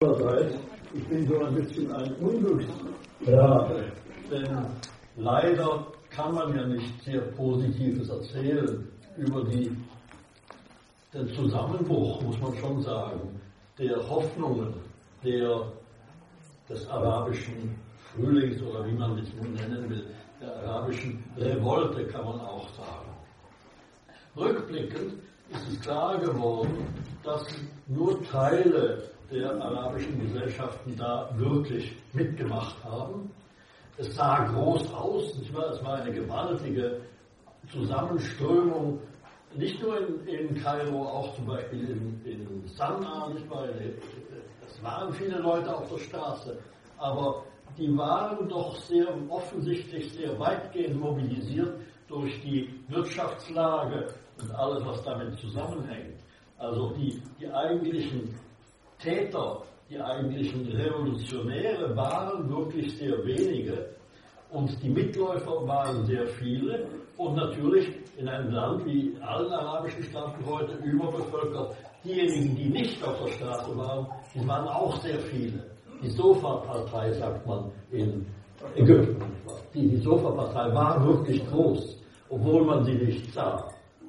Ich bin so ein bisschen ein Unglücksrabe, denn leider kann man ja nicht sehr Positives erzählen über den Zusammenbruch, muss man schon sagen, der Hoffnungen des arabischen Frühlings oder wie man es nun nennen will, der arabischen Revolte, kann man auch sagen. Rückblickend ist es klar geworden, dass nur Teile der arabischen Gesellschaften da wirklich mitgemacht haben. Es sah groß aus, es war eine gewaltige Zusammenströmung, nicht nur in Kairo, auch zum Beispiel in Sanaa, nicht wahr? Es waren viele Leute auf der Straße, aber die waren doch sehr offensichtlich sehr weitgehend mobilisiert durch die Wirtschaftslage und alles, was damit zusammenhängt. Also die eigentlichen Täter, die eigentlichen Revolutionäre waren wirklich sehr wenige und die Mitläufer waren sehr viele und natürlich in einem Land wie allen arabischen Staaten heute überbevölkert. Diejenigen, die nicht auf der Straße waren, die waren auch sehr viele. Die Sofa-Partei, sagt man in Ägypten. Die Sofa-Partei war wirklich groß, obwohl man sie nicht sah.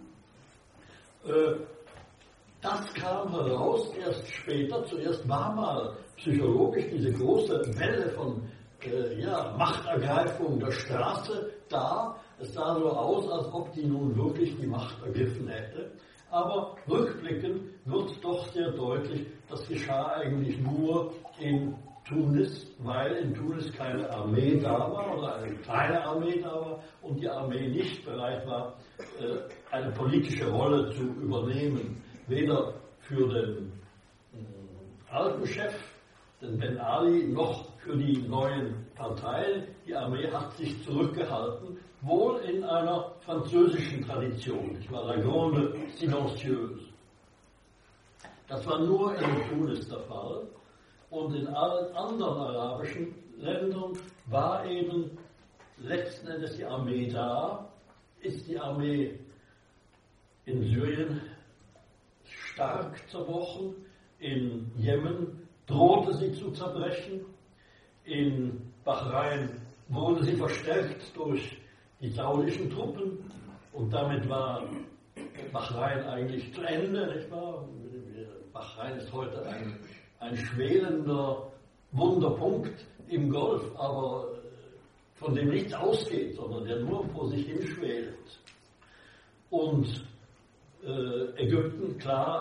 Das kam heraus erst später. Zuerst war mal psychologisch diese große Welle von Machtergreifung der Straße da. Es sah so aus, als ob die nun wirklich die Macht ergriffen hätte. Aber rückblickend wird doch sehr deutlich, das geschah eigentlich nur in Tunis, weil in Tunis keine Armee da war oder eine kleine Armee da war und die Armee nicht bereit war, eine politische Rolle zu übernehmen. Weder für den alten Chef, den Ben Ali, noch für die neuen Parteien. Die Armee hat sich zurückgehalten, wohl in einer französischen Tradition. Ich war la grande silencieuse. Das war nur in Tunis der Fall. Und in allen anderen arabischen Ländern war eben letzten Endes die Armee da. Ist die Armee in Syrien stark zerbrochen, in Jemen drohte sie zu zerbrechen, in Bahrain wurde sie verstärkt durch die saudischen Truppen und damit war Bahrain eigentlich zu Ende, nicht wahr? Bahrain ist heute ein schwelender Wunderpunkt im Golf, aber von dem nichts ausgeht, sondern der nur vor sich hin schwelt. Und Ägypten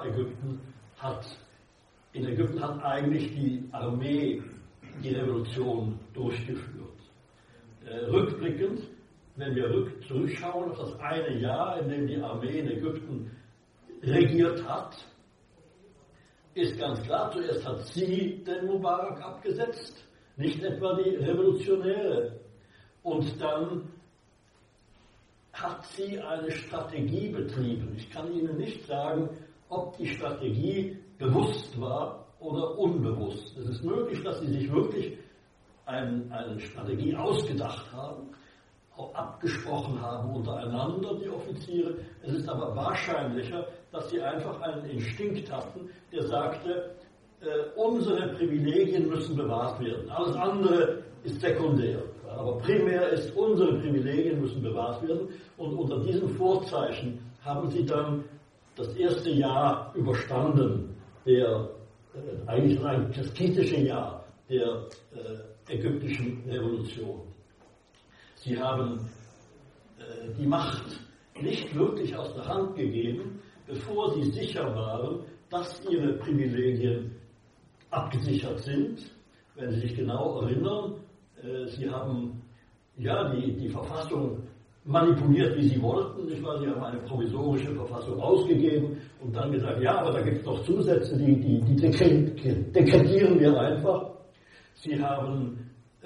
hat eigentlich die Armee die Revolution durchgeführt. Rückblickend, wenn wir zurückschauen auf das eine Jahr, in dem die Armee in Ägypten regiert hat, ist ganz klar, zuerst hat sie den Mubarak abgesetzt, nicht etwa die Revolutionäre. Und dann hat sie eine Strategie betrieben. Ich kann Ihnen nicht sagen, ob die Strategie bewusst war oder unbewusst. Es ist möglich, dass sie sich wirklich eine Strategie ausgedacht haben, auch abgesprochen haben untereinander, die Offiziere. Es ist aber wahrscheinlicher, dass sie einfach einen Instinkt hatten, der sagte, unsere Privilegien müssen bewahrt werden. Alles andere ist sekundär. Aber primär ist, unsere Privilegien müssen bewahrt werden. Und unter diesem Vorzeichen haben sie dann das erste Jahr überstanden, eigentlich das kritische Jahr der ägyptischen Revolution. Sie haben die Macht nicht wirklich aus der Hand gegeben, bevor sie sicher waren, dass ihre Privilegien abgesichert sind. Wenn Sie sich genau erinnern, Sie haben die Verfassung manipuliert, wie Sie wollten. Sie haben eine provisorische Verfassung ausgegeben und dann gesagt, ja, aber da gibt es noch Zusätze, die dekretieren wir einfach. Sie haben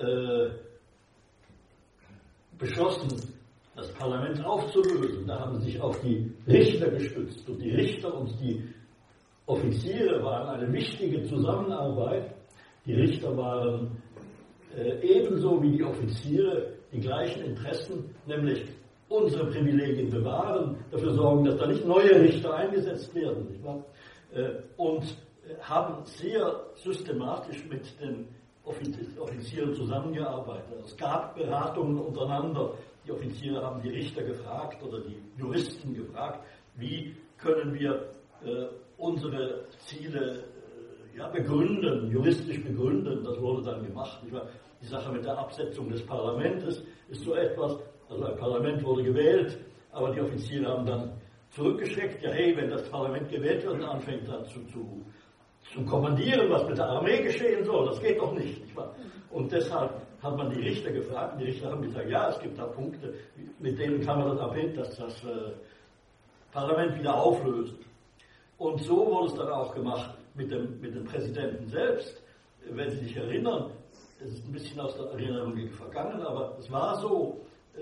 beschlossen, das Parlament aufzulösen. Da haben sie sich auf die Richter gestützt. Und die Richter und die Offiziere waren eine wichtige Zusammenarbeit. Die Richter waren ebenso wie die Offiziere die gleichen Interessen, nämlich unsere Privilegien bewahren, dafür sorgen, dass da nicht neue Richter eingesetzt werden. Nicht wahr? Und haben sehr systematisch mit den Offizieren zusammengearbeitet. Es gab Beratungen untereinander. Die Offiziere haben die Richter gefragt oder die Juristen gefragt, wie können wir unsere Ziele begründen, juristisch begründen. Das wurde dann gemacht. Die Sache mit der Absetzung des Parlaments ist so etwas, also ein Parlament wurde gewählt, aber die Offiziere haben dann zurückgeschreckt, ja hey, wenn das Parlament gewählt wird und anfängt dann zu kommandieren, was mit der Armee geschehen soll, das geht doch nicht wahr? Und deshalb hat man die Richter gefragt, und die Richter haben gesagt, ja, es gibt da Punkte, mit denen kann man das Parlament wieder auflösen. Und so wurde es dann auch gemacht mit dem Präsidenten selbst. Wenn Sie sich erinnern, es ist ein bisschen aus der Erinnerung vergangen, aber es war so,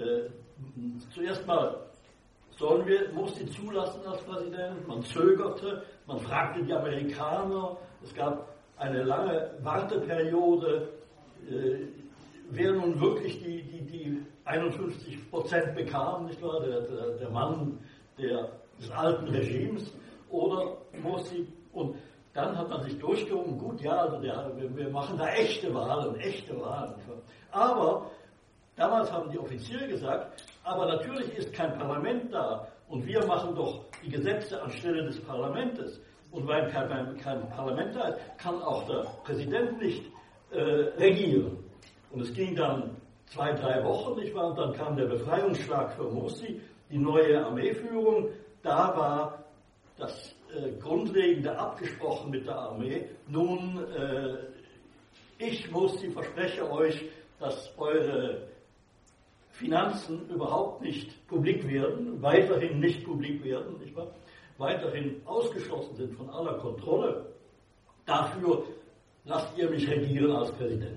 zuerst mal Morsi zulassen als Präsident, man zögerte, man fragte die Amerikaner, es gab eine lange Warteperiode, wer nun wirklich die 51% bekam, nicht wahr, der Mann des alten Regimes oder Morsi. Und dann hat man sich durchgerungen, gut, ja, also wir machen da echte Wahlen. Aber damals haben die Offiziere gesagt, aber natürlich ist kein Parlament da und wir machen doch die Gesetze anstelle des Parlaments. Und weil kein Parlament da ist, kann auch der Präsident nicht regieren. Und es ging dann 2-3 Wochen, nicht wahr? Und dann kam der Befreiungsschlag für Morsi, die neue Armeeführung. Da war das Grundlegende abgesprochen mit der Armee. Nun, ich Morsi verspreche euch, dass eure Finanzen überhaupt nicht publik werden, weiterhin nicht publik werden, nicht wahr? Weiterhin ausgeschlossen sind von aller Kontrolle. Dafür lasst ihr mich regieren als Präsident.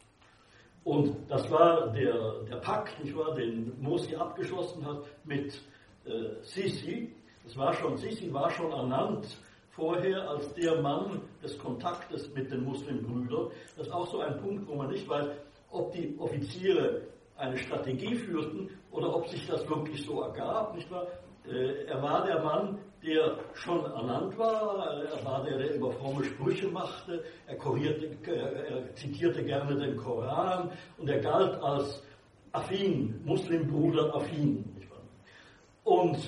Und das war der Pakt, nicht wahr, den Morsi abgeschlossen hat mit Sisi. Sisi war schon ernannt vorher als der Mann des Kontaktes mit den Muslimbrüdern. Das ist auch so ein Punkt, wo man nicht weiß, ob die Offiziere eine Strategie führten oder ob sich das wirklich so ergab, nicht wahr? Er war der Mann, der schon ernannt war, er war der immer fromme Sprüche machte, er zitierte gerne den Koran und er galt als affin, Muslimbruder affin. Nicht wahr? Und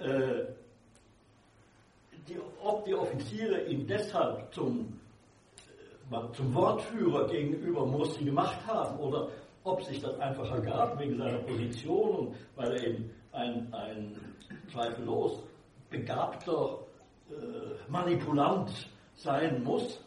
ob die Offiziere ihn deshalb zum Wortführer gegenüber Morsi gemacht haben oder ob sich das einfach ergab wegen seiner Position und weil er eben ein zweifellos begabter Manipulant sein muss,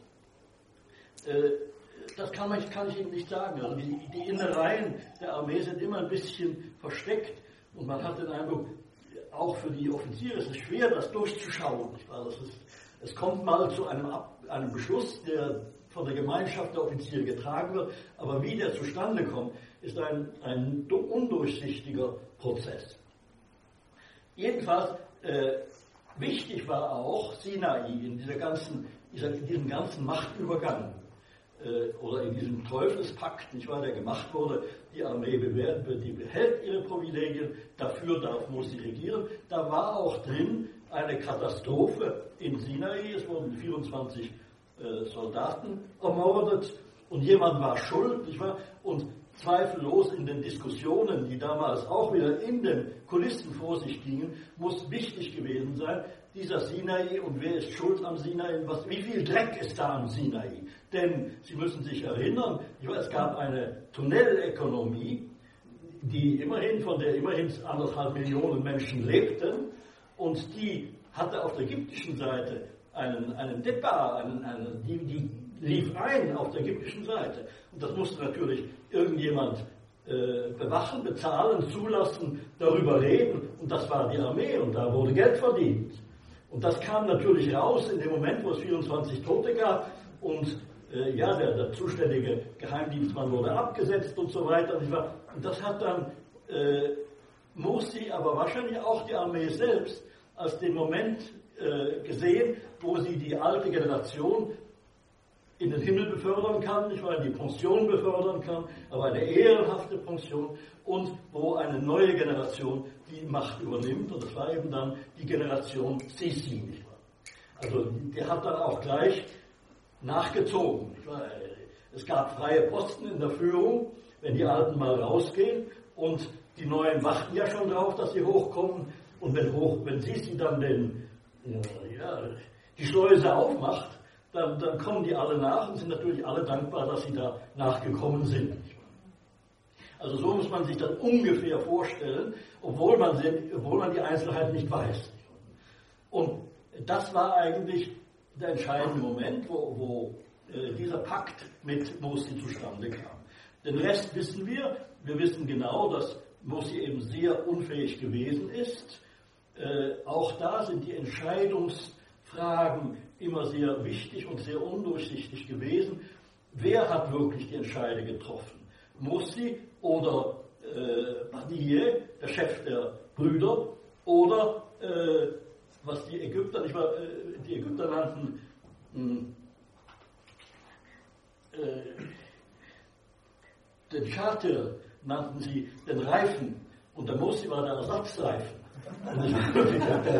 das kann ich Ihnen nicht sagen. Also die Innereien der Armee sind immer ein bisschen versteckt und man hat den Eindruck, auch für die Offiziere ist es schwer, das durchzuschauen. Es kommt mal zu einem Beschluss, der von der Gemeinschaft der Offiziere getragen wird, aber wie der zustande kommt, ist ein undurchsichtiger Prozess. Jedenfalls wichtig war auch Sinai in diesem ganzen Machtübergang oder in diesem Teufelspakt, nicht wahr, der gemacht wurde. Die Armee die behält ihre Privilegien, dafür darf Morsi regieren. Da war auch drin eine Katastrophe in Sinai, es wurden 24 Soldaten ermordet und jemand war schuld, nicht wahr? Und zweifellos in den Diskussionen, die damals auch wieder in den Kulissen vor sich gingen, muss wichtig gewesen sein, dieser Sinai und wer ist schuld am Sinai, wie viel Dreck ist da am Sinai? Denn Sie müssen sich erinnern, es gab eine Tunnelökonomie, von der immerhin 1,5 Millionen Menschen lebten und die hatte auf der ägyptischen Seite einen Depot, die lief ein auf der ägyptischen Seite. Und das musste natürlich irgendjemand bewachen, bezahlen, zulassen, darüber reden. Und das war die Armee und da wurde Geld verdient. Und das kam natürlich raus in dem Moment, wo es 24 Tote gab. Und der zuständige Geheimdienstmann wurde abgesetzt und so weiter. Und das hat dann Morsi, aber wahrscheinlich auch die Armee selbst, als den Moment gesehen, wo sie die alte Generation in den Himmel befördern kann, nicht wahr, in die Pension befördern kann, aber eine ehrenhafte Pension und wo eine neue Generation die Macht übernimmt und das war eben dann die Generation Sisi, nicht wahr. Also der hat dann auch gleich nachgezogen. Es gab freie Posten in der Führung, wenn die Alten mal rausgehen und die Neuen warten ja schon drauf, dass sie hochkommen und wenn sie dann die Schleuse aufmacht, dann kommen die alle nach und sind natürlich alle dankbar, dass sie da nachgekommen sind. Also so muss man sich das ungefähr vorstellen, obwohl man die Einzelheiten nicht weiß. Und das war eigentlich der entscheidende Moment, wo dieser Pakt mit Mursi zustande kam. Den Rest wissen wir. Wir wissen genau, dass Mursi eben sehr unfähig gewesen ist. Auch da sind die Entscheidungsfragen immer sehr wichtig und sehr undurchsichtig gewesen. Wer hat wirklich die Entscheide getroffen? Mursi oder Badie, der Chef der Brüder, oder was die Ägypter nannten, den Charter nannten sie den Reifen und der Mursi war der Ersatzreifen. Der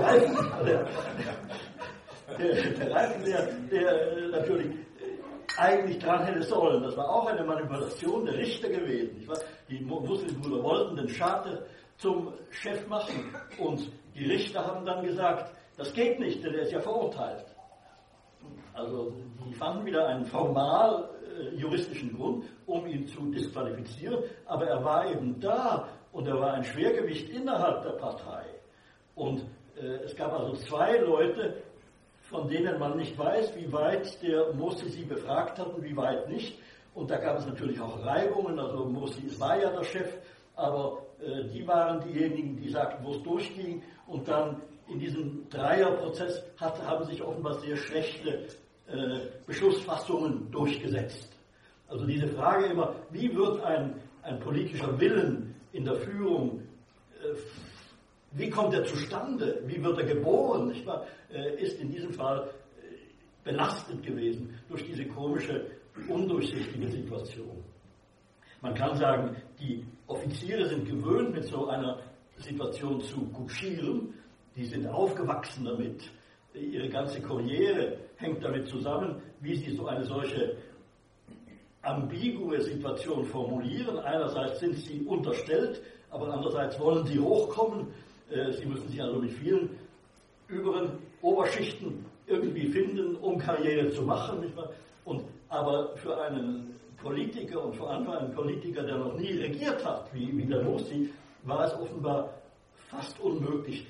Reifen, der natürlich eigentlich dran hätte sollen. Das war auch eine Manipulation der Richter gewesen. Die Muslimbrüder wollten den Charter zum Chef machen und die Richter haben dann gesagt, das geht nicht, denn er ist ja verurteilt. Also die fanden wieder einen formal juristischen Grund, um ihn zu disqualifizieren, aber er war eben da und er war ein Schwergewicht innerhalb der Partei. Und es gab also zwei Leute, von denen man nicht weiß, wie weit der Mursi sie befragt hat und wie weit nicht. Und da gab es natürlich auch Reibungen, also Mursi war ja der Chef, aber die waren diejenigen, die sagten, wo es durchging. Und dann in diesem Dreierprozess haben sich offenbar sehr schlechte Beschlussfassungen durchgesetzt. Also diese Frage immer, wie wird ein politischer Willen in der Führung, wie kommt er zustande, wie wird er geboren, nicht wahr? Ist in diesem Fall belastet gewesen durch diese komische, undurchsichtige Situation. Man kann sagen, die Offiziere sind gewöhnt, mit so einer Situation zu kutschieren, die sind aufgewachsen damit, ihre ganze Karriere hängt damit zusammen, wie sie eine solche ambigue Situation formulieren. Einerseits sind sie unterstellt, aber andererseits wollen sie hochkommen. Sie müssen sich also mit vielen überen Oberschichten irgendwie finden, um Karriere zu machen. Nicht wahr? Aber für einen Politiker und vor allem einen Politiker, der noch nie regiert hat, wie der Mursi, war es offenbar fast unmöglich,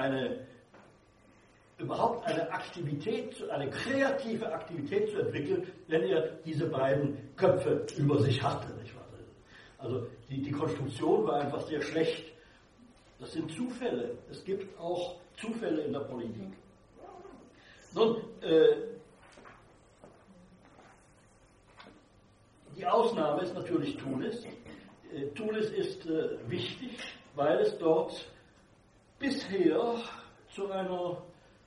überhaupt eine Aktivität, eine kreative Aktivität zu entwickeln, wenn er diese beiden Köpfe über sich hatte. Nicht wahr? Also die Konstruktion war einfach sehr schlecht. Das sind Zufälle. Es gibt auch Zufälle in der Politik. Nun, die Ausnahme ist natürlich Tunis. Tunis ist wichtig, weil es dort bisher zu einer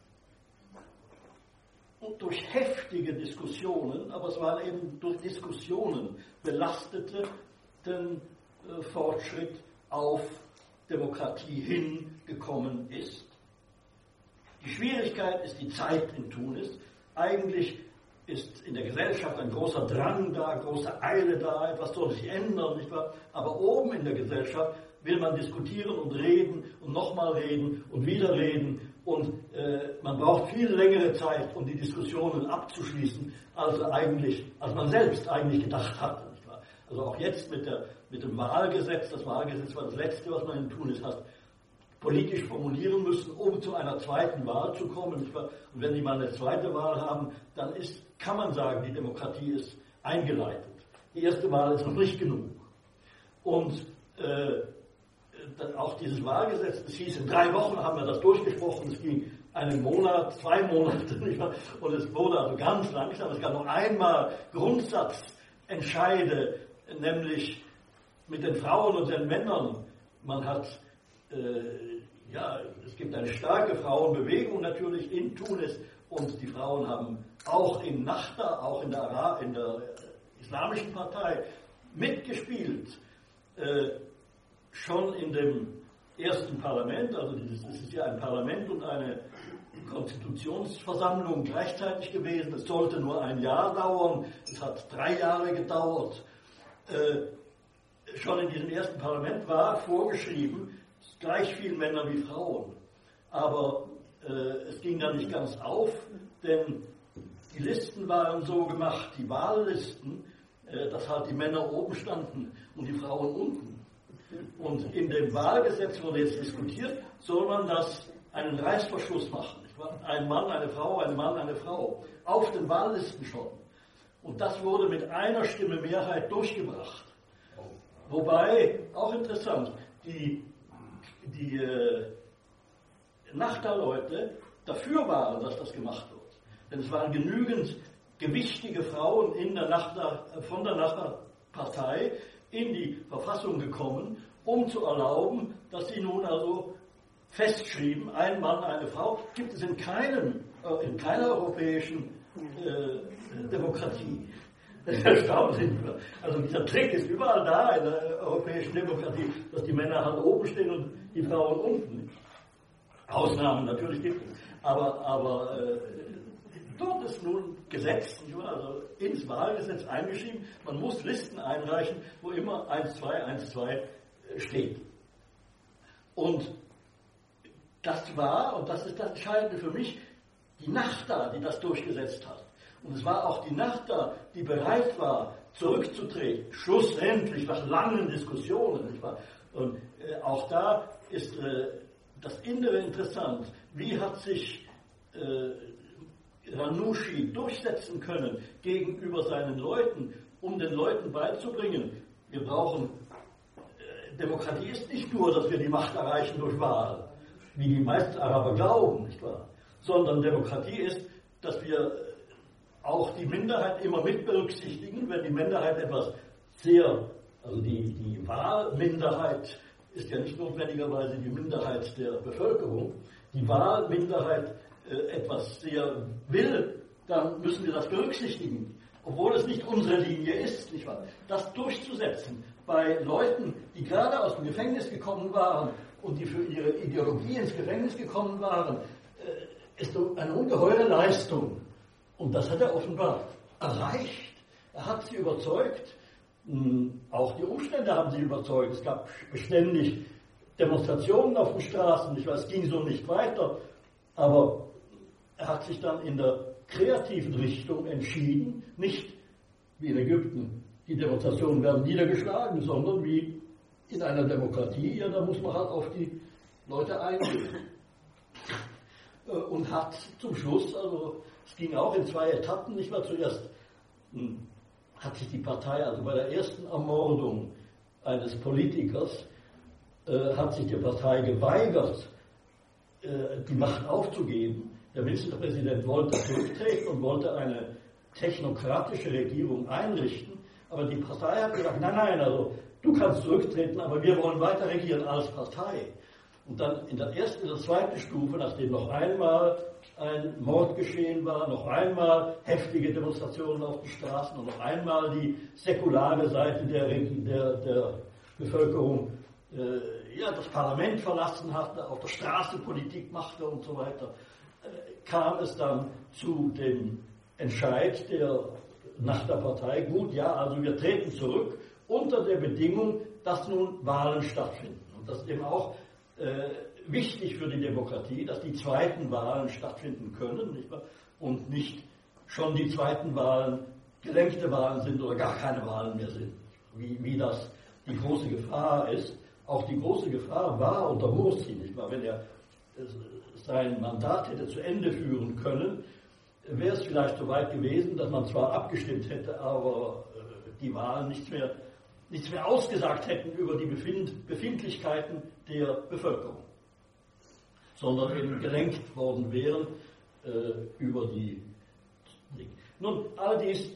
durch heftige Diskussionen, aber es waren eben durch Diskussionen belastete den Fortschritt auf Demokratie hingekommen ist. Die Schwierigkeit ist die Zeit in Tunis. Eigentlich ist in der Gesellschaft ein großer Drang da, große Eile da, etwas soll sich ändern, nicht wahr? Aber oben in der Gesellschaft will man diskutieren und reden und nochmal reden und wieder reden und man braucht viel längere Zeit, um die Diskussionen abzuschließen, als man selbst eigentlich gedacht hatte. Nicht wahr? Also auch jetzt mit dem Wahlgesetz, das Wahlgesetz war das Letzte, was man in Tunis hat, politisch formulieren müssen, um zu einer zweiten Wahl zu kommen. Nicht wahr? Und wenn die mal eine zweite Wahl haben, dann kann man sagen, die Demokratie ist eingeleitet. Die erste Wahl ist noch nicht genug. Und dann auch dieses Wahlgesetz, es hieß, in 3 Wochen haben wir das durchgesprochen, es ging einen Monat, 2 Monate, nicht wahr? Und es wurde also ganz langsam, es gab noch einmal Grundsatzentscheide, nämlich mit den Frauen und den Männern. Man hat, es gibt eine starke Frauenbewegung natürlich in Tunis und die Frauen haben auch in Nahda, auch in der islamischen Partei mitgespielt. Schon in dem ersten Parlament, also es ist ja ein Parlament und eine Konstitutionsversammlung gleichzeitig gewesen. Es sollte nur ein Jahr dauern. Es hat 3 Jahre gedauert. Schon in diesem ersten Parlament war vorgeschrieben, gleich viel Männer wie Frauen. Aber es ging dann nicht ganz auf, denn die Listen waren so gemacht, die Wahllisten, dass halt die Männer oben standen und die Frauen unten. Und in dem Wahlgesetz wurde jetzt diskutiert, soll man das einen Reißverschluss machen. Ein Mann, eine Frau, ein Mann, eine Frau. Auf den Wahllisten schon. Und das wurde mit einer Stimme Mehrheit durchgebracht. Wobei, auch interessant, die Nachbarleute dafür waren, dass das gemacht wird. Denn es waren genügend gewichtige Frauen von der Nachbarpartei in die Verfassung gekommen, um zu erlauben, dass sie nun also festschrieben, ein Mann, eine Frau, gibt es in keiner europäischen Demokratie. Das ist erstaunlich. Also dieser Trick ist überall da in der europäischen Demokratie, dass die Männer halt oben stehen und die Frauen unten. Ausnahmen natürlich gibt es. Aber dort ist nun Gesetz, also ins Wahlgesetz eingeschrieben, man muss Listen einreichen, wo immer 1-2 steht. Und das war, und das ist das Entscheidende für mich, die Nachta, die das durchgesetzt hat. Und es war auch die Nachta, die bereit war, zurückzutreten, schlussendlich nach langen Diskussionen. Nicht wahr? Und auch da ist das Innere interessant. Wie hat sich Ranucci durchsetzen können gegenüber seinen Leuten, um den Leuten beizubringen, wir brauchen, Demokratie ist nicht nur, dass wir die Macht erreichen durch Wahl, wie die meisten Araber glauben, nicht wahr? Sondern Demokratie ist, dass wir auch die Minderheit immer mit berücksichtigen, wenn die Minderheit etwas also die Wahlminderheit ist ja nicht notwendigerweise die Minderheit der Bevölkerung, die Wahlminderheit etwas sehr will, dann müssen wir das berücksichtigen, obwohl es nicht unsere Linie ist, nicht wahr? Das durchzusetzen bei Leuten, die gerade aus dem Gefängnis gekommen waren und die für ihre Ideologie ins Gefängnis gekommen waren, ist eine ungeheure Leistung. Und das hat er offenbar erreicht. Er hat sie überzeugt. Auch die Umstände haben sie überzeugt. Es gab beständig Demonstrationen auf den Straßen. Ich weiß, es ging so nicht weiter. Aber er hat sich dann in der kreativen Richtung entschieden, nicht wie in Ägypten, die Demonstrationen werden niedergeschlagen, sondern wie in einer Demokratie, ja, da muss man halt auf die Leute eingehen. Und hat zum Schluss, also es ging auch in 2 Etappen, nicht mal zuerst, hat sich die Partei, also bei der ersten Ermordung eines Politikers, hat sich die Partei geweigert, die Macht aufzugeben. Der Ministerpräsident wollte zurücktreten und wollte eine technokratische Regierung einrichten, aber die Partei hat gesagt, nein, also du kannst zurücktreten, aber wir wollen weiter regieren als Partei. Und dann in der zweiten Stufe, nachdem noch einmal ein Mord geschehen war, noch einmal heftige Demonstrationen auf den Straßen und noch einmal die säkulare Seite der Bevölkerung das Parlament verlassen hatte, auf der Straße Politik machte und so weiter, kam es dann zu dem Entscheid nach der Partei, gut, ja, also wir treten zurück unter der Bedingung, dass nun Wahlen stattfinden. Und das ist eben auch wichtig für die Demokratie, dass die zweiten Wahlen stattfinden können, nicht wahr? Und nicht schon die zweiten Wahlen gelenkte Wahlen sind oder gar keine Wahlen mehr sind, wie das die große Gefahr ist. Auch die große Gefahr war unter Morsi, nicht wahr? Wenn er sein Mandat hätte zu Ende führen können, wäre es vielleicht so weit gewesen, dass man zwar abgestimmt hätte, aber die Wahlen nichts mehr ausgesagt hätten über die Befindlichkeiten der Bevölkerung, sondern eben gelenkt worden wären über die Dinge. Nun, all dies,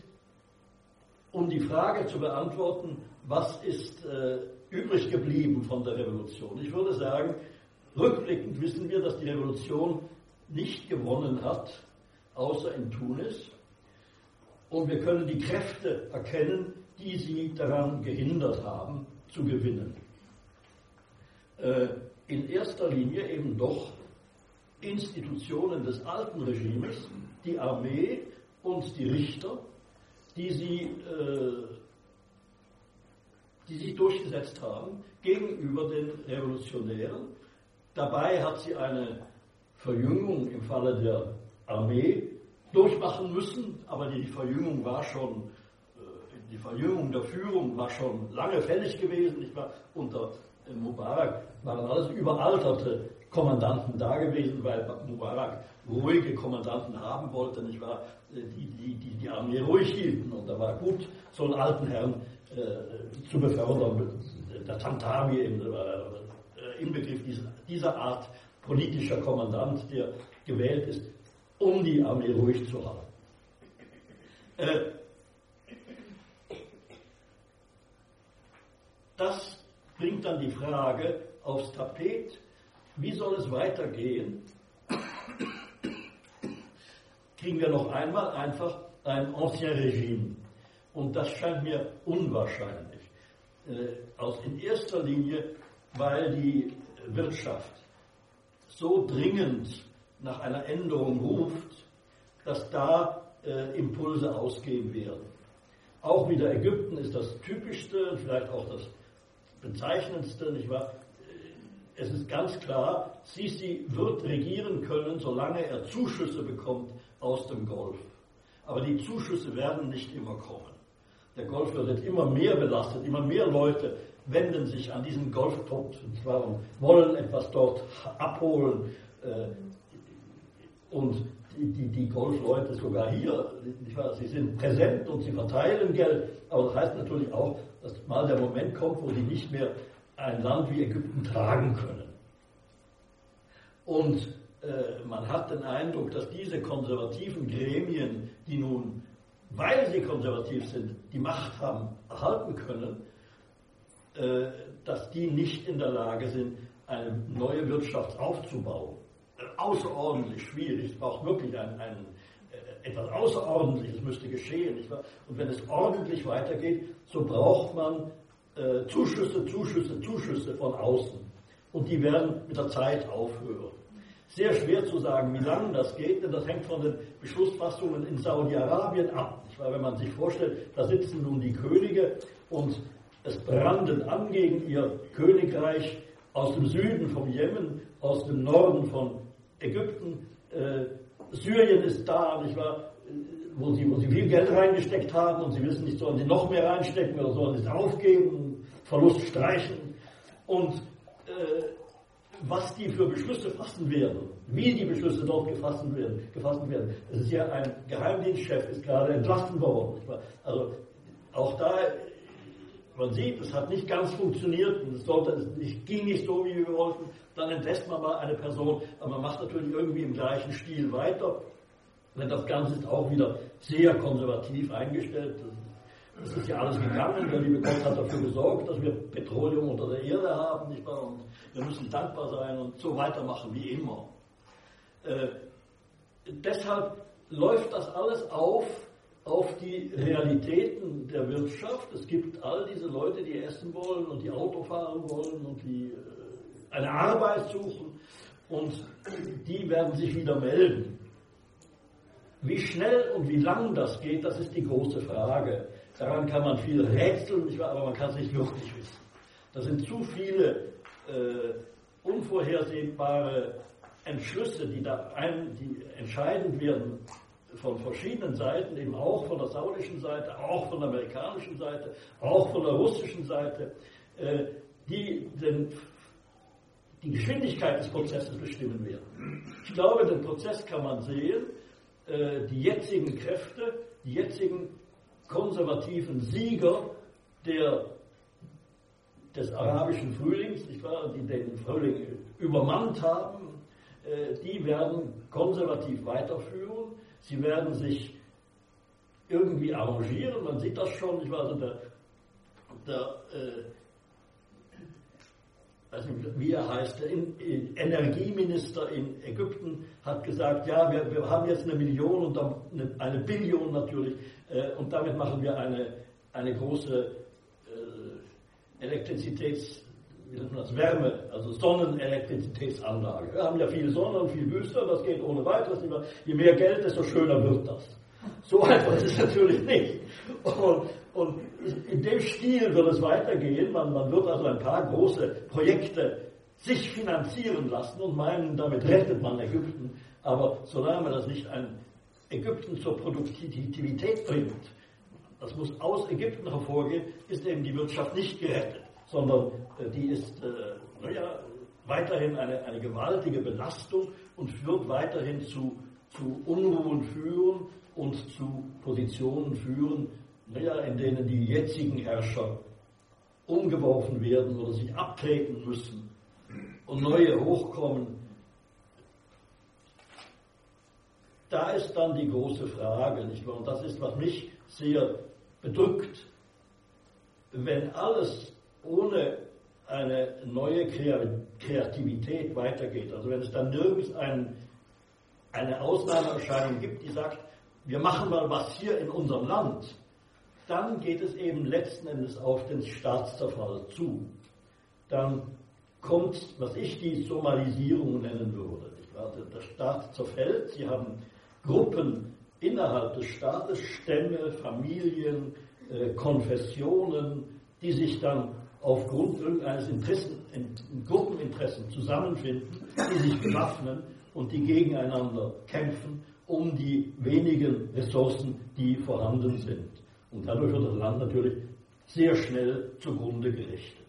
um die Frage zu beantworten, was ist übrig geblieben von der Revolution? Ich würde sagen, rückblickend wissen wir, dass die Revolution nicht gewonnen hat, außer in Tunis. Und wir können die Kräfte erkennen, die sie daran gehindert haben, zu gewinnen. In erster Linie eben doch Institutionen des alten Regimes, die Armee und die Richter, die sich durchgesetzt haben gegenüber den Revolutionären. Dabei hat sie eine Verjüngung im Falle der Armee durchmachen müssen, aber die Verjüngung der Führung war schon lange fällig gewesen. Ich war unter Mubarak waren alles überalterte Kommandanten da gewesen, weil Mubarak ruhige Kommandanten haben wollte, nicht wahr? Die Armee ruhig hielten. Und da war gut, so einen alten Herrn zu befördern. Der Tantawi im Begriff dieser Art politischer Kommandant, der gewählt ist, um die Armee ruhig zu halten. Das bringt dann die Frage aufs Tapet, wie soll es weitergehen? Kriegen wir noch einmal einfach ein Ancien Regime? Und das scheint mir unwahrscheinlich. In erster Linie, weil die Wirtschaft so dringend nach einer Änderung ruft, dass da Impulse ausgehen werden. Auch wieder Ägypten ist das Typischste, vielleicht auch das Bezeichnendste, nicht wahr? Es ist ganz klar, Sisi wird regieren können, solange er Zuschüsse bekommt aus dem Golf. Aber die Zuschüsse werden nicht immer kommen. Der Golf wird jetzt immer mehr belastet, immer mehr Leute wenden sich an diesen Golftopf und wollen etwas dort abholen. Und die Golfleute sogar hier, sie sind präsent und sie verteilen Geld, aber das heißt natürlich auch, dass mal der Moment kommt, wo sie nicht mehr ein Land wie Ägypten tragen können. Und man hat den Eindruck, dass diese konservativen Gremien, die nun, weil sie konservativ sind, die Macht haben erhalten können, dass die nicht in der Lage sind, eine neue Wirtschaft aufzubauen. Außerordentlich schwierig, es braucht wirklich etwas Außerordentliches müsste geschehen. Nicht wahr? Und wenn es ordentlich weitergeht, so braucht man Zuschüsse von außen. Und die werden mit der Zeit aufhören. Sehr schwer zu sagen, wie lange das geht, denn das hängt von den Beschlussfassungen in Saudi-Arabien ab. Nicht wahr? Wenn man sich vorstellt, da sitzen nun die Könige und es brandet an gegen ihr Königreich aus dem Süden vom Jemen, aus dem Norden von Ägypten. Syrien ist da, nicht wahr? Wo sie viel Geld reingesteckt haben und sie wissen nicht, sollen sie noch mehr reinstecken oder sollen sie es aufgeben, Verlust streichen. Und was die für Beschlüsse fassen werden, wie die Beschlüsse dort gefasst werden. Es ist ja ein Geheimdienstchef, ist gerade entlassen worden. Nicht wahr? Also auch da, man sieht, es hat nicht ganz funktioniert und es ging nicht so, wie wir wollten. Dann entlässt man mal eine Person, aber man macht natürlich irgendwie im gleichen Stil weiter. Denn das Ganze ist auch wieder sehr konservativ eingestellt. Das ist ja alles gegangen. Der liebe Gott hat dafür gesorgt, dass wir Petroleum unter der Erde haben, nicht wahr? Und wir müssen dankbar sein und so weitermachen wie immer. Deshalb läuft das alles auf die Realitäten der Wirtschaft. Es gibt all diese Leute, die essen wollen und die Auto fahren wollen und die eine Arbeit suchen und die werden sich wieder melden. Wie schnell und wie lang das geht, das ist die große Frage. Daran kann man viel rätseln, aber man kann es nicht wirklich wissen. Da sind zu viele unvorhersehbare Entschlüsse, die entscheidend werden von verschiedenen Seiten, eben auch von der saudischen Seite, auch von der amerikanischen Seite, auch von der russischen Seite, die die Geschwindigkeit des Prozesses bestimmen werden. Ich glaube, den Prozess kann man sehen, die jetzigen Kräfte, die jetzigen konservativen Sieger des arabischen Frühlings, nicht wahr, die den Frühling übermannt haben, die werden konservativ weiterführen, sie werden sich irgendwie arrangieren, man sieht das schon, nicht wahr, also der wie er heißt, der Energieminister in Ägypten hat gesagt, ja, wir haben jetzt 1 Million und dann 1 Billion natürlich und damit machen wir eine große wie nennt man das, Wärme, also Sonnenelektrizitätsanlage. Wir haben ja viel Sonne und viel Wüste, das geht ohne weiteres. Je mehr Geld, desto schöner wird das. So einfach ist es natürlich nicht. Und in dem Stil wird es weitergehen. Man wird also ein paar große Projekte sich finanzieren lassen und meinen, damit rettet man Ägypten. Aber solange man das nicht ein Ägypten zur Produktivität bringt, das muss aus Ägypten hervorgehen, ist eben die Wirtschaft nicht gerettet, sondern die ist weiterhin eine gewaltige Belastung und wird weiterhin zu Unruhen führen und zu Positionen führen, in denen die jetzigen Herrscher umgeworfen werden oder sich abtreten müssen und neue hochkommen. Da ist dann die große Frage, nicht wahr? Und das ist, was mich sehr bedrückt. Wenn alles ohne eine neue Kreativität weitergeht, also wenn es dann nirgends eine Ausnahmeerscheinung gibt, die sagt, wir machen mal was hier in unserem Land, dann geht es eben letzten Endes auf den Staatszerfall zu. Dann kommt, was ich die Somalisierung nennen würde. Der Staat zerfällt, Sie haben Gruppen innerhalb des Staates, Stämme, Familien, Konfessionen, die sich dann aufgrund irgendeines Gruppeninteressen zusammenfinden, die sich bewaffnen und die gegeneinander kämpfen um die wenigen Ressourcen, die vorhanden sind. Und dadurch wird das Land natürlich sehr schnell zugrunde gerichtet.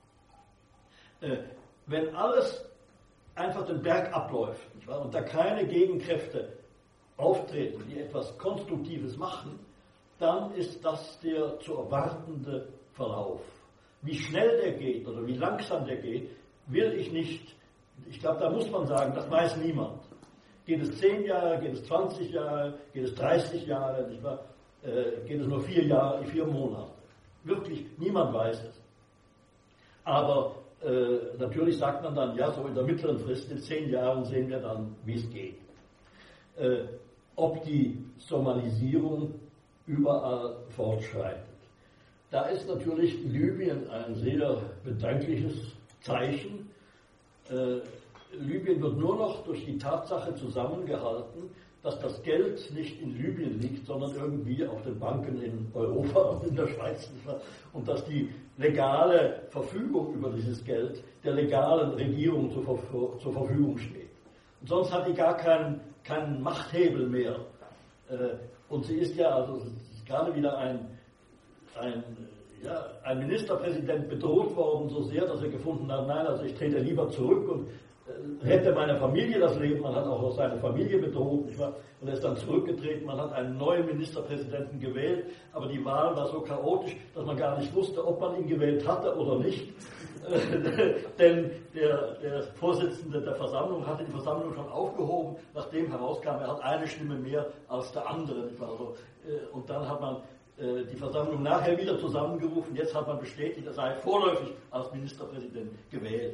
Wenn alles einfach den Berg abläuft, nicht wahr, und da keine Gegenkräfte auftreten, die etwas Konstruktives machen, dann ist das der zu erwartende Verlauf. Wie schnell der geht oder wie langsam der geht, will ich nicht. Ich glaube, da muss man sagen, das weiß niemand. Geht es 10 Jahre, geht es 20 Jahre, geht es 30 Jahre, nicht wahr? Geht es nur 4 Jahre, 4 Monate. Wirklich, niemand weiß es. Aber natürlich sagt man dann, ja, so in der mittleren Frist, in 10 Jahren sehen wir dann, wie es geht. Ob die Somalisierung überall fortschreitet. Da ist natürlich Libyen ein sehr bedenkliches Zeichen. Libyen wird nur noch durch die Tatsache zusammengehalten, dass das Geld nicht in Libyen liegt, sondern irgendwie auf den Banken in Europa und in der Schweiz. Und dass die legale Verfügung über dieses Geld der legalen Regierung zur Verfügung steht. Und sonst hat die gar keinen Machthebel mehr. Und sie ist ja, also es ist gerade wieder ein Ministerpräsident bedroht worden, so sehr, dass er gefunden hat, nein, also ich trete lieber zurück und rette meiner Familie das Leben. Man hat auch noch seine Familie bedroht, nicht wahr? Und er ist dann zurückgetreten. Man hat einen neuen Ministerpräsidenten gewählt, aber die Wahl war so chaotisch, dass man gar nicht wusste, ob man ihn gewählt hatte oder nicht. Denn der Vorsitzende der Versammlung hatte die Versammlung schon aufgehoben, nachdem herauskam, er hat eine Stimme mehr als der andere. Nicht wahr? Also, und dann hat man die Versammlung nachher wieder zusammengerufen. Jetzt hat man bestätigt, er sei vorläufig als Ministerpräsident gewählt.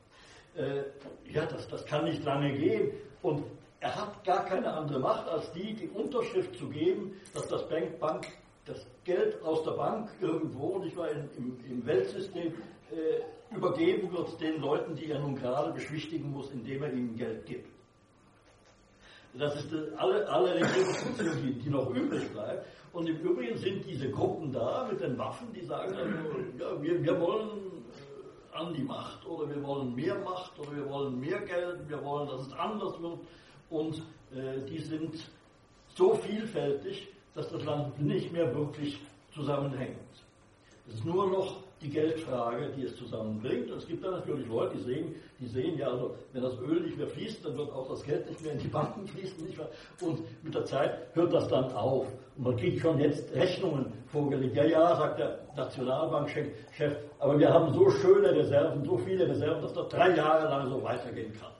Das kann nicht lange gehen. Und er hat gar keine andere Macht, als die Unterschrift zu geben, dass das Geld aus der Bank irgendwo, nicht wahr, im Weltsystem übergeben wird den Leuten, die er nun gerade beschwichtigen muss, indem er ihnen Geld gibt. Das ist alle Regierungsfunktionen, die noch übrig bleibt. Und im Übrigen sind diese Gruppen da mit den Waffen, die sagen, also, ja, wir wollen an die Macht oder wir wollen mehr Macht oder wir wollen mehr Geld, wir wollen, dass es anders wird. Und die sind so vielfältig, dass das Land nicht mehr wirklich zusammenhängt. Es ist nur noch die Geldfrage, die es zusammenbringt. Und es gibt dann natürlich Leute, die sehen ja, also wenn das Öl nicht mehr fließt, dann wird auch das Geld nicht mehr in die Banken fließen. Nicht mehr. Und mit der Zeit hört das dann auf. Und man kriegt schon jetzt Rechnungen vorgelegt. Ja, sagt der Nationalbankchef, aber wir haben so schöne Reserven, so viele Reserven, dass das 3 Jahre lang so weitergehen kann.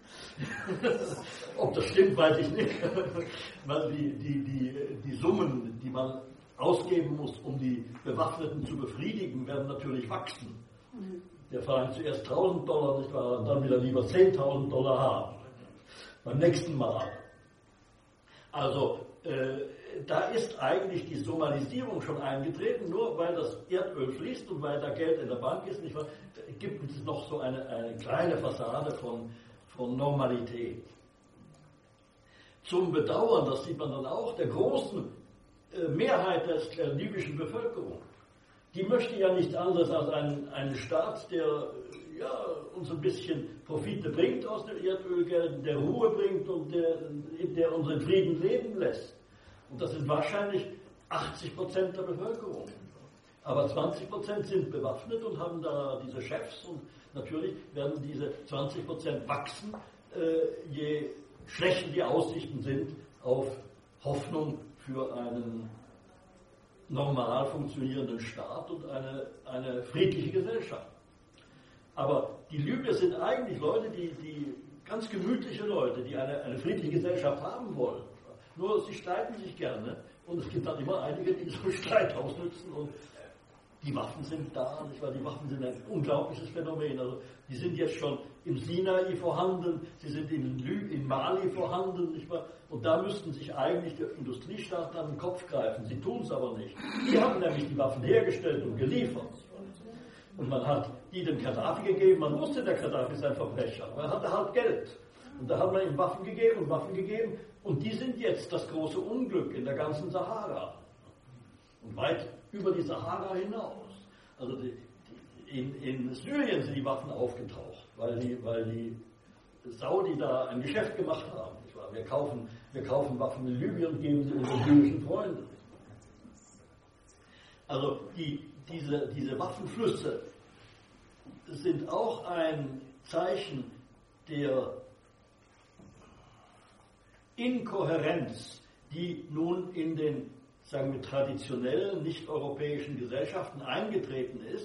Ob das stimmt, weiß ich nicht. Weil die Summen, die man ausgeben muss, um die Bewaffneten zu befriedigen, werden natürlich wachsen. Der verlangt zuerst $1.000, nicht wahr, und dann will er lieber $10.000 haben. Beim nächsten Mal. Also, da ist eigentlich die Somalisierung schon eingetreten, nur weil das Erdöl fließt und weil da Geld in der Bank ist, nicht wahr, gibt es noch so eine kleine Fassade von Normalität. Zum Bedauern, das sieht man dann auch, der großen Mehrheit der libyschen Bevölkerung, die möchte ja nichts anderes als einen Staat, der uns ein bisschen Profite bringt aus dem Erdölgeld, der Ruhe bringt und der uns in Frieden leben lässt. Und das sind wahrscheinlich 80% der Bevölkerung. Aber 20% sind bewaffnet und haben da diese Chefs, und natürlich werden diese 20% wachsen, je schlechter die Aussichten sind auf Hoffnung für einen normal funktionierenden Staat und eine friedliche Gesellschaft. Aber die Libyer sind eigentlich Leute, die ganz gemütliche Leute, die eine friedliche Gesellschaft haben wollen. Nur sie streiten sich gerne, und es gibt dann immer einige, die so Streit ausnützen, und die Waffen sind da, nicht wahr? Die Waffen sind ein unglaubliches Phänomen. Also die sind jetzt schon im Sinai vorhanden, sie sind in Mali vorhanden, nicht wahr? Und da müssten sich eigentlich die Industriestaaten an den Kopf greifen. Sie tun es aber nicht. Die haben nämlich die Waffen hergestellt und geliefert. Und man hat die dem Gaddafi gegeben, man wusste, der Gaddafi ist ein Verbrecher, aber er hatte halt Geld. Und da hat man ihm Waffen gegeben, und die sind jetzt das große Unglück in der ganzen Sahara. Und weit über die Sahara hinaus. Also in Syrien sind die Waffen aufgetaucht, weil die Saudi da ein Geschäft gemacht haben. Wir kaufen Waffen in Libyen und geben sie unseren syrischen Freunden. Also diese Waffenflüsse sind auch ein Zeichen der Inkohärenz, die nun in den, sagen wir, traditionellen, nicht-europäischen Gesellschaften eingetreten ist.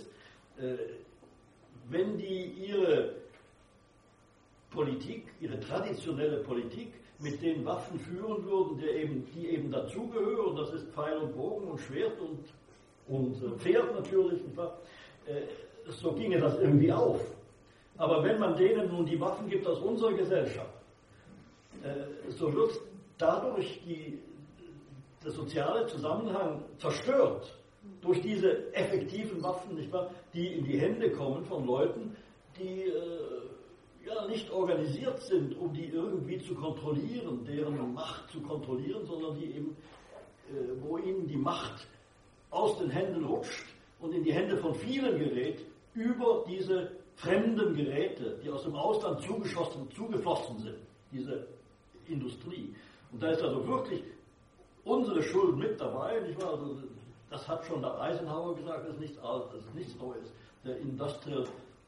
Wenn die ihre Politik, ihre traditionelle Politik mit den Waffen führen würden, die eben dazugehören, das ist Pfeil und Bogen und Schwert und Pferd natürlich, so ginge das irgendwie auf. Aber wenn man denen nun die Waffen gibt aus unserer Gesellschaft, so wird dadurch der soziale Zusammenhang zerstört durch diese effektiven Waffen, nicht wahr, die in die Hände kommen von Leuten, die nicht organisiert sind, um die irgendwie zu kontrollieren, deren Macht zu kontrollieren, sondern die eben, wo ihnen die Macht aus den Händen rutscht und in die Hände von vielen gerät, über diese fremden Geräte, die aus dem Ausland zugeflossen sind, diese Industrie. Und da ist also wirklich unsere Schuld mit dabei, nicht wahr? Also das hat schon der Eisenhower gesagt, das ist nichts Altes, das ist nichts Neues. Der Industrial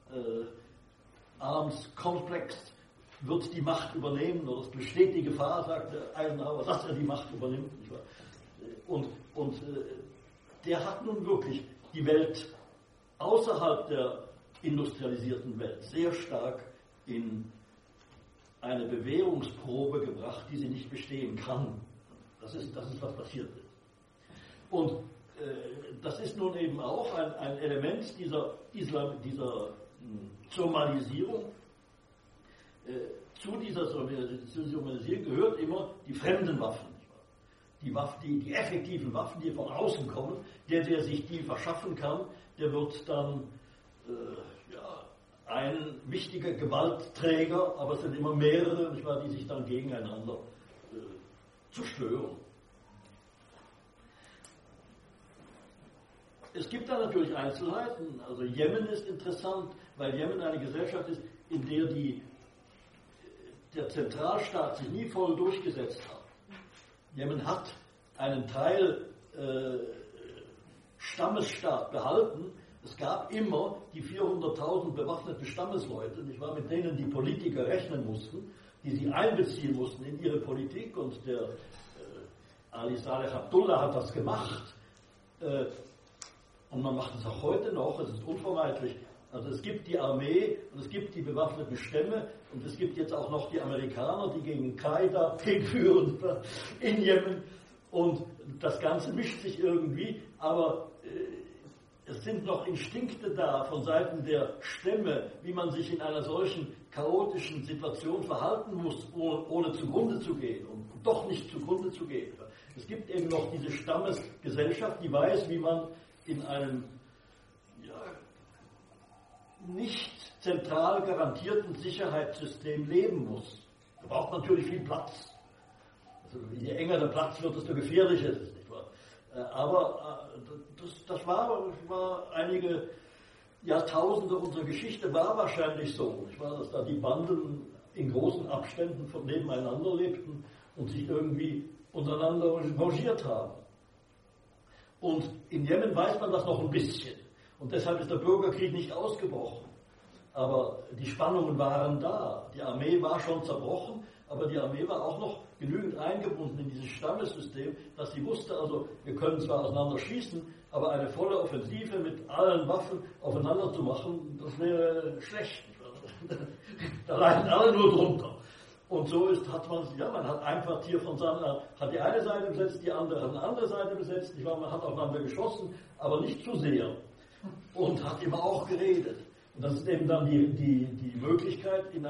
Arms Complex wird die Macht übernehmen, oder es besteht die Gefahr, sagt der Eisenhower, dass er die Macht übernimmt. Nicht wahr? Und der hat nun wirklich die Welt außerhalb der industrialisierten Welt sehr stark in eine Bewährungsprobe gebracht, die sie nicht bestehen kann. Das ist was passiert ist. Und das ist nun eben auch ein Element dieser Somalisierung. Zu dieser Somalisierung gehört immer die fremden Waffen. Die effektiven Waffen, die von außen kommen. Der sich die verschaffen kann, der wird dann ein wichtiger Gewaltträger, aber es sind immer mehrere, nicht wahr, die sich dann gegeneinander zerstören. Es gibt da natürlich Einzelheiten. Also Jemen ist interessant, weil Jemen eine Gesellschaft ist, in der der Zentralstaat sich nie voll durchgesetzt hat. Jemen hat einen Teil Stammesstaat behalten. Es gab immer die 400.000 bewaffneten Stammesleute, nicht wahr, mit denen die Politiker rechnen mussten, die sie einbeziehen mussten in ihre Politik, und der Ali Saleh Abdullah hat das gemacht. Und man macht es auch heute noch, es ist unvermeidlich. Also es gibt die Armee und es gibt die bewaffneten Stämme und es gibt jetzt auch noch die Amerikaner, die gegen Qaida Krieg führen in Jemen, und das Ganze mischt sich irgendwie, aber es sind noch Instinkte da von Seiten der Stämme, wie man sich in einer solchen chaotischen Situation verhalten muss, ohne zugrunde zu gehen und doch nicht zugrunde zu gehen. Es gibt eben noch diese Stammesgesellschaft, die weiß, wie man in einem nicht zentral garantierten Sicherheitssystem leben muss. Da braucht natürlich viel Platz. Also je enger der Platz wird, desto gefährlicher ist es, nicht wahr? Aber das war einige Jahrtausende unserer Geschichte war wahrscheinlich so, nicht wahr? Dass da die Banden in großen Abständen von nebeneinander lebten und sich irgendwie untereinander rangiert haben. Und in Jemen weiß man das noch ein bisschen. Und deshalb ist der Bürgerkrieg nicht ausgebrochen. Aber die Spannungen waren da. Die Armee war schon zerbrochen, aber die Armee war auch noch genügend eingebunden in dieses Stammessystem, dass sie wusste, also wir können zwar auseinander schießen, aber eine volle Offensive mit allen Waffen aufeinander zu machen, das wäre schlecht. Da leiden alle nur drunter. Und so man hat ein Quartier von Sanaa, hat die eine Seite besetzt, die andere hat eine andere Seite besetzt, man hat aufeinander geschossen, aber nicht zu sehr. Und hat immer auch geredet. Und das ist eben dann die Möglichkeit, in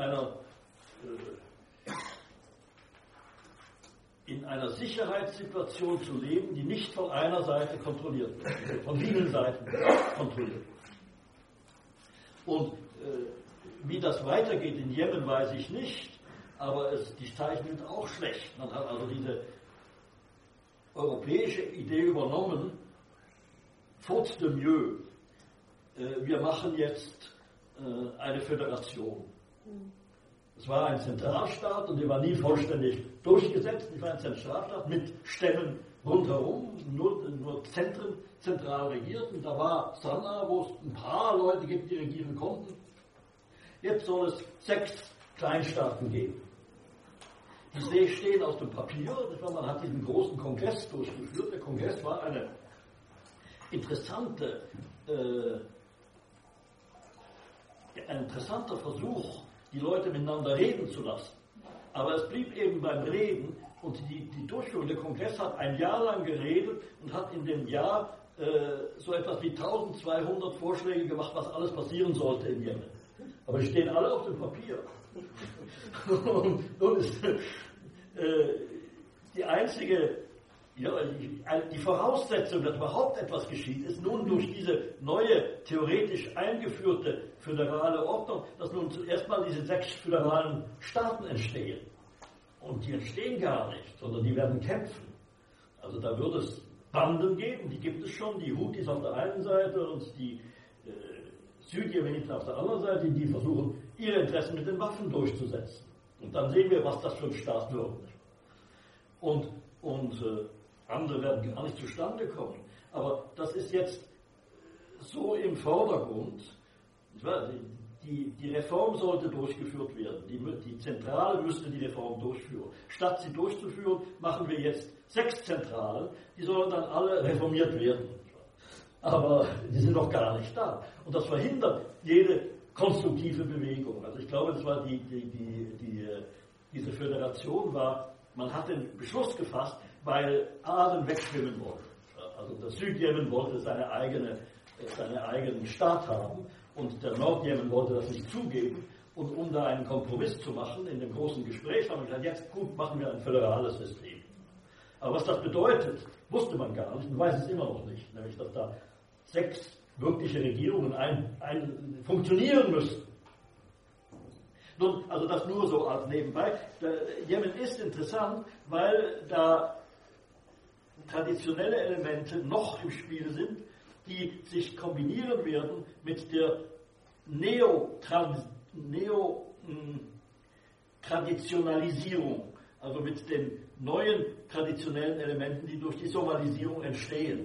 einer Sicherheitssituation zu leben, die nicht von einer Seite kontrolliert wird, von vielen Seiten kontrolliert wird. Und wie das weitergeht in Jemen, weiß ich nicht, aber die Zeichen sind auch schlecht. Man hat also diese europäische Idee übernommen, faute de mieux. Wir machen jetzt eine Föderation. Es war ein Zentralstaat und der war nie vollständig durchgesetzt. Es war ein Zentralstaat mit Stämmen rundherum, nur Zentren zentral regierten. Da war Sanaa, wo es ein paar Leute gibt, die regieren konnten. Jetzt soll es 6 Kleinstaaten geben. Die stehen auf dem Papier. Man hat diesen großen Kongress durchgeführt. Der Kongress war ein interessanter Versuch, die Leute miteinander reden zu lassen. Aber es blieb eben beim Reden und die Durchführung. Der Kongress hat ein Jahr lang geredet und hat in dem Jahr so etwas wie 1200 Vorschläge gemacht, was alles passieren sollte in Jemen. Aber die stehen alle auf dem Papier. Und nun ist die einzige, die Voraussetzung, dass überhaupt etwas geschieht, ist nun durch diese neue, theoretisch eingeführte föderale Ordnung, dass nun zuerst mal diese 6 föderalen Staaten entstehen. Und die entstehen gar nicht, sondern die werden kämpfen. Also da wird es Banden geben, die gibt es schon, die Houthis auf der einen Seite und die Südjemeniten auf der anderen Seite, die versuchen, ihre Interessen mit den Waffen durchzusetzen. Und dann sehen wir, was das für ein Staat wird. Und andere werden gar nicht zustande kommen. Aber das ist jetzt so im Vordergrund. Die Reform sollte durchgeführt werden. Die Zentrale müsste die Reform durchführen. Statt sie durchzuführen, machen wir jetzt 6 Zentralen, die sollen dann alle reformiert werden. Aber die sind noch gar nicht da. Und das verhindert jede konstruktive Bewegung. Also ich glaube, das war diese Föderation war, man hat den Beschluss gefasst, weil Aden wegschwimmen wollte. Also das Südjemen wollte seinen eigenen Staat haben und der Nordjemen wollte das nicht zugeben. Und um da einen Kompromiss zu machen, in dem großen Gespräch haben wir gesagt, jetzt gut, machen wir ein föderales System. Aber was das bedeutet, wusste man gar nicht und weiß es immer noch nicht. Nämlich, dass da 6 wirkliche Regierungen funktionieren müssen. Nun, also das nur so als nebenbei. Jemen ist interessant, weil da traditionelle Elemente noch im Spiel sind, die sich kombinieren werden mit der Traditionalisierung, also mit den neuen traditionellen Elementen, die durch die Somalisierung entstehen.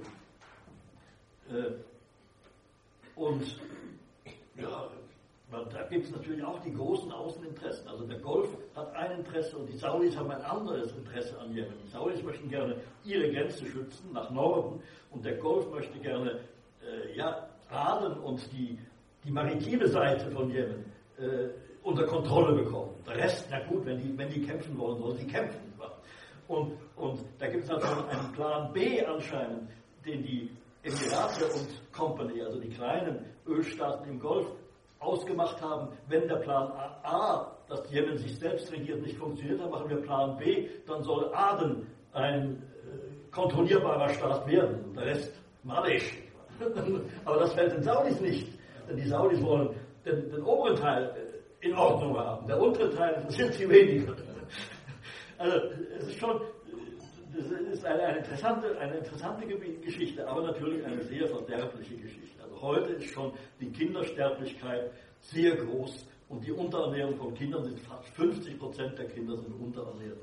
Und ja, da gibt es natürlich auch die großen Außeninteressen. Also der Golf hat ein Interesse und die Saudis haben ein anderes Interesse an Jemen. Die Saudis möchten gerne ihre Grenze schützen nach Norden und der Golf möchte gerne Aden und die maritime Seite von Jemen unter Kontrolle bekommen. Der Rest, na gut, wenn die kämpfen wollen, sollen sie kämpfen. Und da gibt es also einen Plan B anscheinend, den die Emirate und Company, also die kleinen Ölstaaten im Golf, ausgemacht haben. Wenn der Plan A, dass Jemen sich selbst regiert, nicht funktioniert, dann machen wir Plan B, dann soll Aden ein kontrollierbarer Staat werden. Der Rest Malisch. Aber das fällt den Saudis nicht. Denn die Saudis wollen den oberen Teil in Ordnung haben. Der untere Teil interessiert sie weniger. Also es ist schon, das ist eine interessante Geschichte, aber natürlich eine sehr verderbliche Geschichte. Also heute ist schon die Kindersterblichkeit sehr groß und die Unterernährung von Kindern sind fast 50% der Kinder sind unterernährt.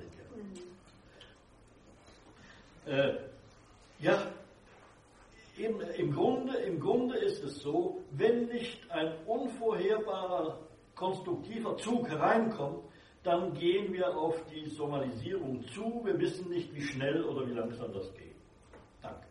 Ja, im Grunde ist es so, wenn nicht ein unvorherbarer, konstruktiver Zug hereinkommt, dann gehen wir auf die Somalisierung zu. Wir wissen nicht, wie schnell oder wie langsam das geht. Danke.